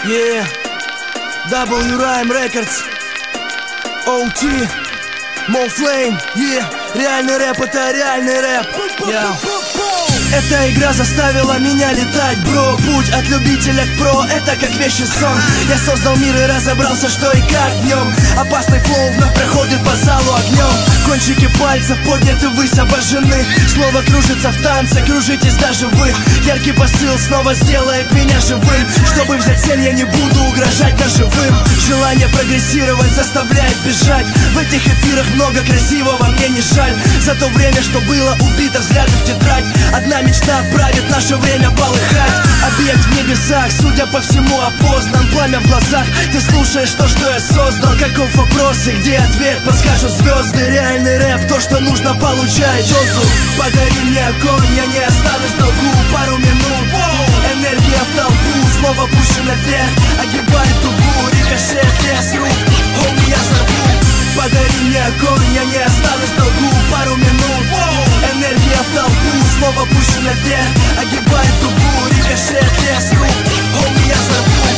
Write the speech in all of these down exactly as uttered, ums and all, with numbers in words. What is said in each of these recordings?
Yeah, W Rhyme Records, о ти, Mo Flame, yeah. Реальный рэп, это реальный рэп, yeah. Эта игра заставила меня летать, бро. Путь от любителя к про, это как вещий сон. Я создал мир и разобрался, что и как в нем. Опасный флоу вновь проходит по залу огнем. Кончики пальцев подняты ввысь, обожжены. Слово кружится в танце, кружитесь даже вы. Яркий посыл снова сделает меня живым. Чтобы взять цель, я не буду угрожать ножевым. Желание прогрессировать заставляет бежать. В этих эфирах много красивого, мне не жаль. За то время, что было убито взглядом в тетрадь. Одна мечта правит, наше время полыхать. Объект в небесах, судя по всему опознан. Пламя в глазах, ты слушаешь то, что я создал. Каков вопрос и где ответ, подскажут звезды. Реальный рэп, то, что нужно, получай дозу. Подари мне огонь, я не останусь в долгу. Пару минут, энергия в толпу. Слово пущено вверх, огибает дугу. Рикошет, лес рук, хоми, я взорву. Подари мне огонь, я не останусь в долгу. Пару минут, энергия в толпу. Слово пущено вверх, огибает дугу. Рикошет, лес рук, хоми, я взорву.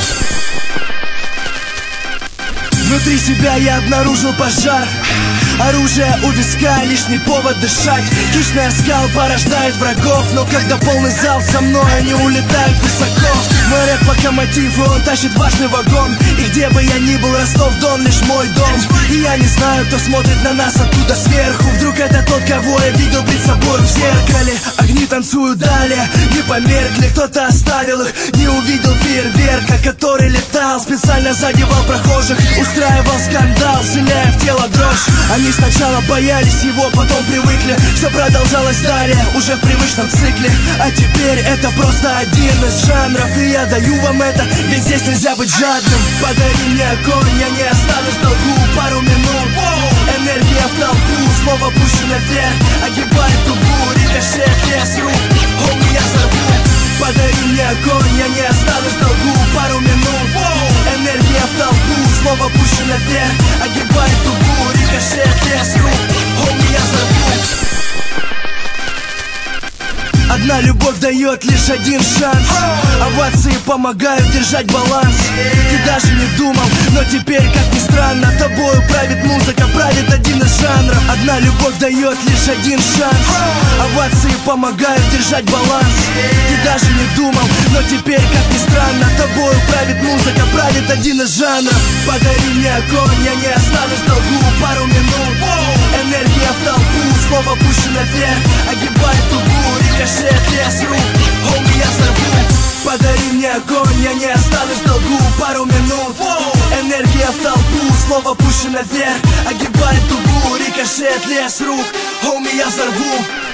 Внутри себя я обнаружил пожар. Оружие у виска, лишний повод дышать. Хищный оскал порождает врагов. Но когда полный зал со мной, они улетают высоко. Мой рэп локомотив, и он тащит важный вагон. И где бы я ни был, Ростов-Дон лишь мой дом. И я не знаю, кто смотрит на нас оттуда сверху. Вдруг это тот, кого я видел перед собой в зеркале. Огни танцуют далее, не померкли. Кто-то оставил их, не увидел фейерверка, который летал, специально задевал прохожих. Устраивал скандал, вселяя в тело дрожь. Они сначала боялись его, потом привыкли. Все продолжалось далее, уже в привычном цикле. А теперь это просто один из жанров. И я даю вам это, ведь здесь нельзя быть жадным. Подари мне огонь, я не останусь в долгу. Пару минут, энергия в толпу. Слово пущено вверх, огибает дугу. Рикошет, лес рук, хоми, я взорву. Подари мне огонь, я не останусь в долгу. Пару минут, энергия в толпу. Слово пущено вверх, огибает дугу. Рикошет, лес рук, хоми, я взорву. Одна любовь дает лишь один шанс. Овации помогают держать баланс. Ты даже не думал, но теперь, как ни странно, тобою правит музыка, правит один из жанров. Одна любовь дает лишь один шанс. Овации помогают держать баланс. Ты даже не думал, но теперь, как ни странно, тобою правит музыка, правит один из жанров. Подари мне огонь, я не останусь в долгу. Пару минут, энергия в толпу. Слово пущено вверх, огибает дугу. Рикошет, лес рук, хоми, я взорву. Подари мне огонь, я не останусь в долгу. Пару минут, энергия в толпу. Слово пущено вверх, огибает дугу. Рикошет, лес рук, хоми, я взорву.